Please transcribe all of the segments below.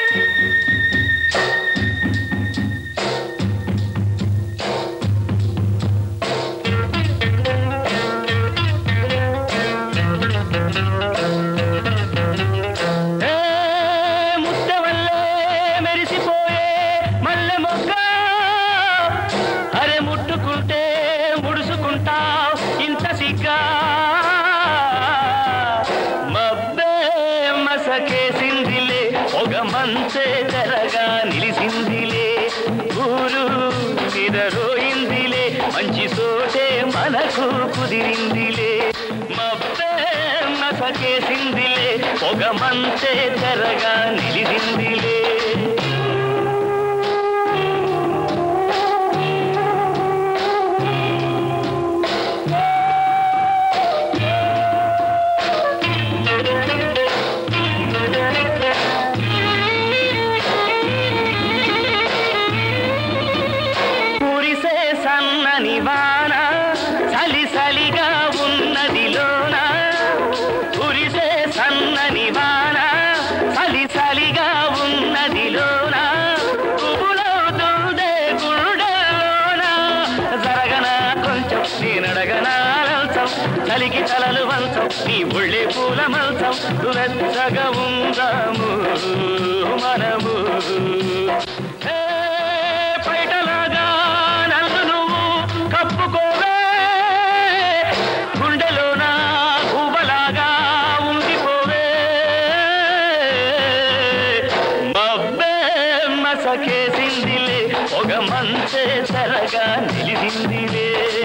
కేసిందిలే ఒక మంచే తెరగా నిలిసిందిలే ఊరు నిదరోయిందిలే మంచి సోటే మనకు కుదిరిందిలే మబ్బే మసకేసిందిలే ఒక మంచే తెరగా నిలిసిందిలే నివాన చలి చలిగా ఉన్నదిలోన కురిసే సన్న నివాన చలి చలిగా ఉన్నదిలోన పువ్వులవుతుందే గుండెలోన జరగనా కొంచెం నేనడగనా లంచం చలికి తలలు వంచం నీ ఒళ్ళే పూల మంచం వెచ్చగా ఉందాము మనము గుండెలోనా గువ్వలాగా ఉండిపోవే మబ్బే మసకేసిందిలే ఒక మంచే తెరగా నిలిసిందిలే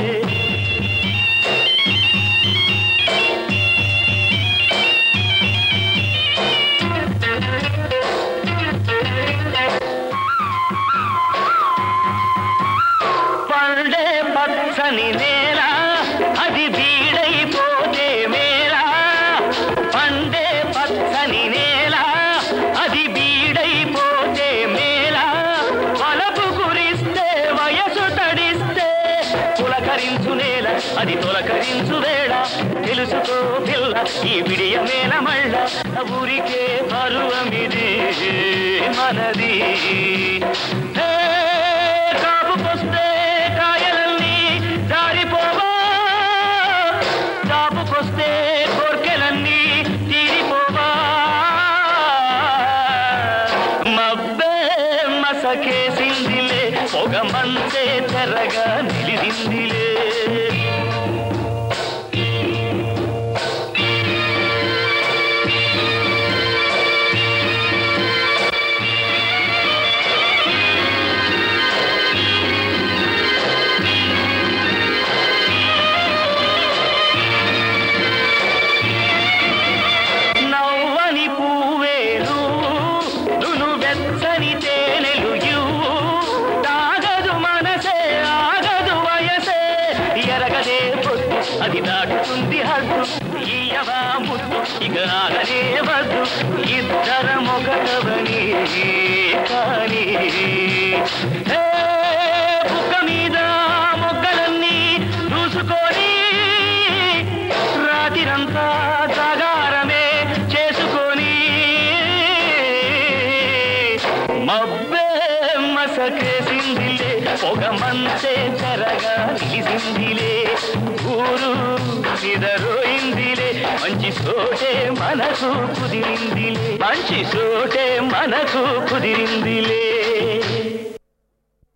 పండే పచ్చని నేల అది బీడైపోతే మేళ పండే పచ్చని నేల అది బీడైపోతే మేళ వలపు కురిస్తే వయసు తడిస్తే పులకరించు నేల అది తొలకరించు వేళ తెలుసుకో పిల్ల ఈ విడియ మేల మళ్ళ ఊరికే పరువమిది మనది కాపుకొస్తే కాయలన్నీ జారిపోవా కాపుకొస్తే కోర్కెలన్నీ తీరిపోవా మబ్బే మసకేసిందిలే ఒక మంచే తెరగా నిలిసిందిలే అది దాటుతుంది హద్దు ఈయవా ముద్దు ఇక ఆగనే వద్దు ఇద్దరం ఒకటవని కానీ బుక్క మీద మొగ్గలన్నీ చూసుకొని రాత్రిరంతా జాగారమే చేసుకొని మబ్బే మసకేసిందిలే ఒక మంచే తెరగా నిలిసిందిలే ఊరు నిదరోయిందిలే మంచి సోటే మనకు కుదిరిందిలే మంచి సోటే మనకు కుదిరిందిలే